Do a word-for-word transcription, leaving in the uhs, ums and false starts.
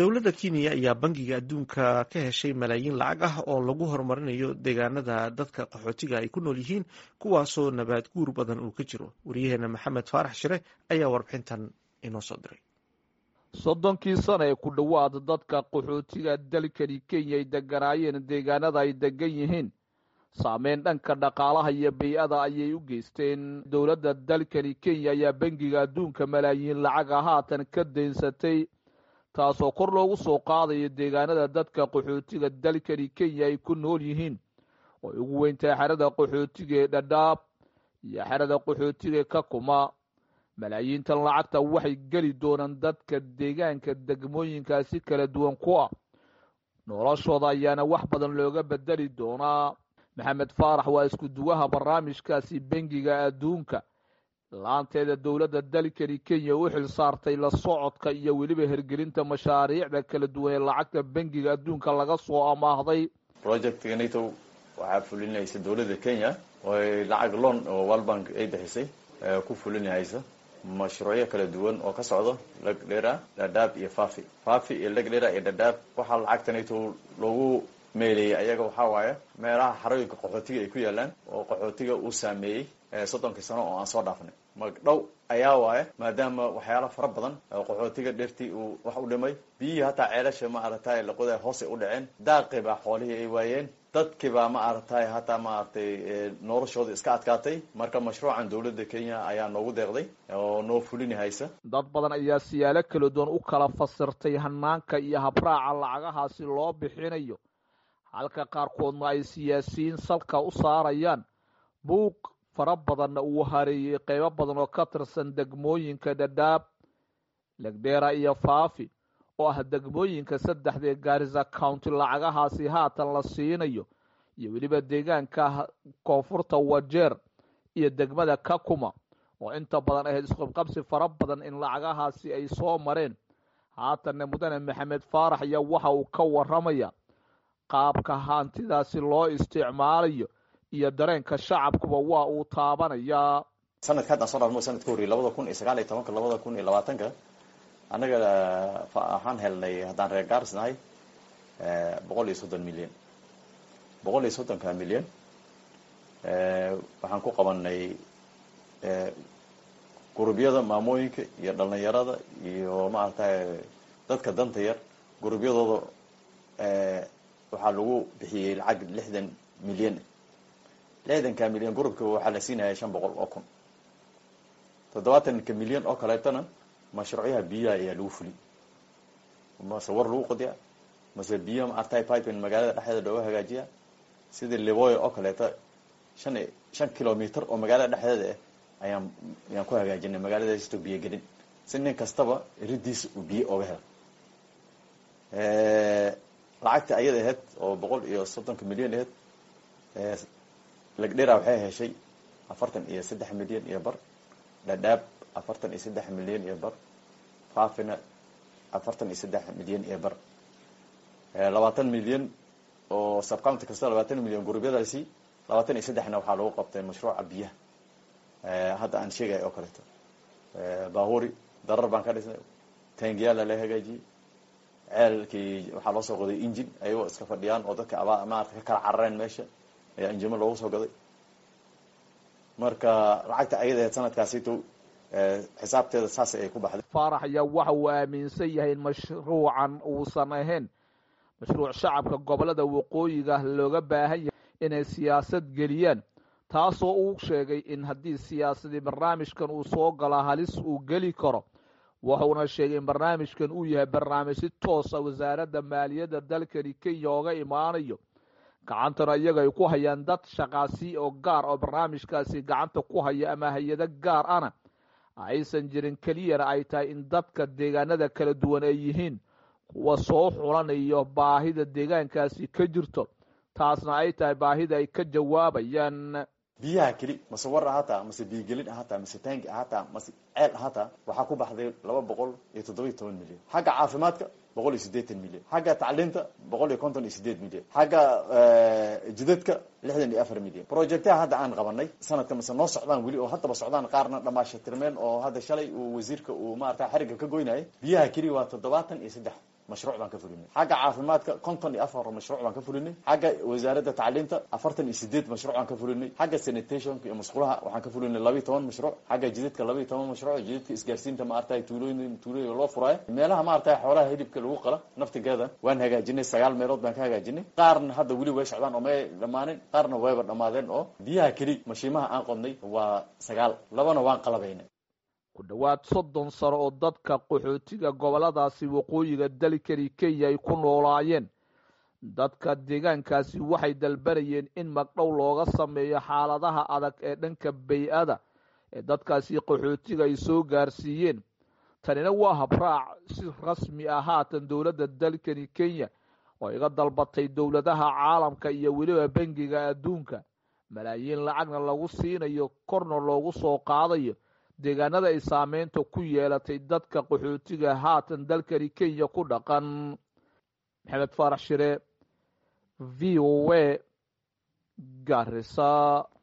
dowladda Kenya ayaa bangiga adduunka ka heshay malaayiin lacag ah oo lagu horumarinayo deegaanada dadka qaxootiga ay ku nool yihiin kuwaasoo nabaad guur badan uu ka jiro. Wariyaheena Maxamed Faarax Shire ayaa warbixintan inoo soo diray. soddonkii sano ee ku dhowaad dadka qaxootiga dalkani Kenya ay deganaayeen deegaanada ay degan yihiin saameyn dhanka dhaqaalaha iyo bay'ada ayay u geysteen. dowladda dalkani Kenya ayaa bangiga adduunka malaayiin lacag ah haatan ka daynsatay, taasoo kor loogu soo qaadayo deegaanada dadka qaxootiga dalkani Kenya ay ku nool yihiin oo ugu weyntahay xerada qaxootiga ee Dadaab iyo xerada qaxootiga ee Kakuma. malaayiintan lacagta waxay geli doonaan dadka deegaanka degmooyinkaasi kala duwan ku ah, noloshooda ayaana wax badan looga bedeli doonaa. maxamed faarax waa isku duwaha barnaamijkaasi bangiga adduunka laanteeda dowladda dalkani Kenya u xil saartay la socodka iyo weliba hirgelinta mashaariicda kala duwan ee lacagta bangiga adduunka laga soo amaahday. projectganito waxaa fulinaysa dowladda Kenya oo lacag loan oo World Bank ay bixisay ku fulinaysa mashruucyo kala duwan oo ka socdo Lagdera, Dadaab iyo Fafi. Fafi iyo Lagdera iyo Dadaab waxaa lacagtanito loogu meelay ayaga waxa waaye meelaha xarooyinka qaxootiga ay ku yaalaan oo qaxootiga uu saameeyay soddonkii sano oo aan soo dhaafnay. magdhow ayaa waaye maadaama waxyaalo fara badan oo qaxootiga dheertii uu wax u dhimay, biyihii hataa ceelasha ma aragtay laqoday hoos ay u dhaceen, daaqii baa xoolihii ay waayeen, dadkii baa ma aragtay hataa ma aragtay noloshooda iska adkaatay. marka mashruucan dowladda Kenya ayaa noogu deeqday oo noo fulini haysa. dad badan ayaa siyaalo kala duwan u kala fasirtay hanaanka iyo habraaca lacagahaasi loo bixinayo, halka qaarkoodna ay siyaasiyiin salka u saarayaan. buuq fara badanna uu hareeyey qaybo badan oo ka tirsan degmooyinka Dadaab, Lagdera iyo Fafi oo ah degmooyinka saddexda Garissa County lacagahaasi haatan la siinayo, iyo weliba deegaanka koonfurta Wajeer iyo degmada Kakuma oo inta badan ahayd isqabqabsi fara badan in lacagahaasi ay soo mareen. haatanna mudane maxamed faarax ayaa waxa uu ka waramaya qaabka hantidaasi loo isticmaalayo iyo dareenka shacabkuba waa uu taabanaya. sanadka hadda soo dhaafmo sanadka hore laba kun iyo sagaal iyo toban laba kun iyo labaatan anaga waxaan helnay haddaan reer Gaarisa nahay boqol iyo soddon milyan. boqol iyo soddon ka milyan waxaan ku qabanay gurubyada maamooyinka iyo dhalinyarada iyo maaragtay dadka danta yar gurubyadooda waxaa lagu bixiyay lacag lixdan milyan. lixdanka milyan gurubka waxaa la siinaya shan boqol oo kun. toddobaatanka milyan oo kaleetana mashruucyaha biyaha ayaa lagu fuli, mase war lagu qodiya, mase biyo maaragtay pipeline magaalada dhexdeeda looga hagaajiya. sida Liboya oo kaleeta shan shan kilometer oo magaalada dhexdeeda ah ayaan ayaan ku hagaajinay magaaladaas biyo gelin si nin kastaba ridiis uu biyo ooga helo. ee lacagta ayada ahayd oo boqol iyo soddon milyan ahayd, ee Lagdera waxay heshay afartan iyo saddex milyan iyo bar, Dadaab afartan iyo saddex milyan iyo bar, Fafina afartan iyo saddex milyan iyo bar. ee labaatan milyan oo subcounty kasta labaatan milyan gurubyadaasi labaatan iyo saddex na waxaa lagu qabtay mashruuca biyaha. ee hadda aan sheegay oo kaleeto ee baahuri darar baan ka dhisnay, taangiyaal la hagaajiyay, ceelkii waxaa loo soo qoday engine ayagoo iska fadhiyaan oo dadka aba maaragtay ka kala carareen meesha ayaa injimo loogu soo gaday. marka lacagta ayada sanadkaasi to xisaabteeda saas ay ku baxday. faarax ayaa waxa uu aaminsan yahay in mashruucan uusan ahayn mashruuc shacabka gobolada waqooyiga looga baahan yahay inay siyaasad geliyaan, taasoo uu sheegay in haddii siyaasadii barnaamijkan uu soo gala halis uu geli karo. wuxuuna sheegay in barnaamijkan uu yahay barnaamij si toosa wasaaradda maaliyadda dalkani Kenya ooga imaanayo, gacantana iyaga ay ku hayaan dad shaqaasi oo gaar oo barnaamijkaasi gacanta ku haya ama hay-ado gaar ana aysan jirin, keliyana ay tahay in dadka deegaanada kala duwan ay yihiin kuwa soo xulanayo baahida deegaankaasi ka jirto, taasna ay tahay baahida ay ka jawaabayaan. biyaha keli mase war ahaataa mase biyogelin ahaataa mase taangi ahaataa mase ceel ahaataa waxaa ku baxday laba boqol iyo toddoba iyo toban milyan. xagga caafimaadka boqol iyo siddeetan milyan, xagga tacliinta boqol iyo konton iyo siddeed milyan, xagga jidadka lixdan iyo afar milyan. projectaha hadda aan qabanay sanadka mase noo socdaan weli oo haddaba socdaan, qaarna dhamaashatirmeen oo hadda shalay uu wasiirka uu maaragtay xariga ka goynayay. biyaha keli waa toddobaatan iyo saddex mashruuc baan ka fulinay xagga caafimaadka konton iyo afar mashruuc baan ka fulinay xagga wasaaradda tacliinta afartan iyo sideed mashruuc baan ka fulinay xagga sanitationka iyo musqulaha waxaan ka fulinay laba iyo toban mashruuc xagga jidadka laba iyo toban mashruuc jidadka isgaarsiinta ma artay tuulooyin tuulooyin loo furaayo meelaha ma artay xoolaha hilibka lagu qala naftigeeda waan hagaajinay sagaal meelood baan ka hagaajinay qaarna hadda weli way socdaan oo may dhamaanin qaarna wayba dhamaadeen oo biyaha keli mashiimaha aan qodnay waa sagaal labana waan qalabaynay ku dhowaad soddon sano oo dadka qaxootiga goboladaasi waqooyiga dalkani Kenya ay ku noolaayeen dadka deegaankaasi waxay dalbanayeen in magdhow looga sameeyo xaaladaha adag ee dhanka bay'ada ee dadkaasi qaxootiga ay soo gaarsiiyeen tanina waa habraac si rasmi ah haatan dowladda dalkani Kenya oo iga dalbatay dowladaha caalamka iyo weliba bangiga adduunka malaayiin lacagna lagu siinayo korna loogu soo qaadayo deegaanada ay saameynta ku yeelatay dadka qaxootiga haatan dalkani Kenya ku dhaqan. Maxamed Faarax Shire, V O A, Garissa.